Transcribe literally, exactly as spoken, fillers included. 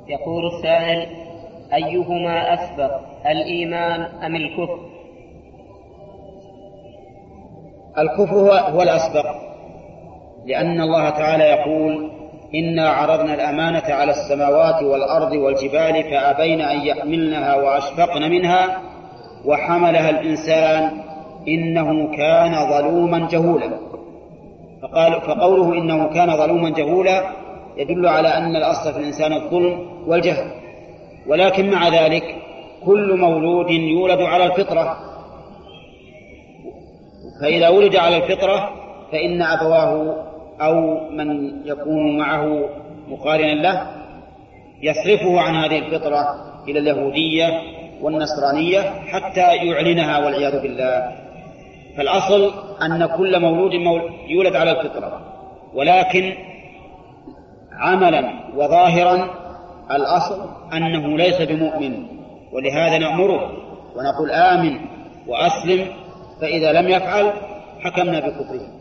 يقول السائل: أيهما أسبق، الإيمان أم الكفر؟ الكفر هو الأسبق، لأن الله تعالى يقول: إنا عرضنا الأمانة على السماوات والأرض والجبال فأبين أن يحملنها وأشفقن منها وحملها الإنسان إنه كان ظلوما جهولا. فقال فقوله إنه كان ظلوما جهولا يدل على أن الأصل في الإنسان الظلم والجهل، ولكن مع ذلك كل مولود يولد على الفطرة، فإذا ولد على الفطرة فإن أبواه أو من يكون معه مقارنا له يصرفه عن هذه الفطرة إلى اليهودية والنصرانية حتى يعلنها والعياذ بالله. فالأصل أن كل مولود يولد على الفطرة، ولكن عملا وظاهرا الأصل أنه ليس بمؤمن، ولهذا نأمره ونقول آمن وأسلم، فإذا لم يفعل حكمنا بكفره.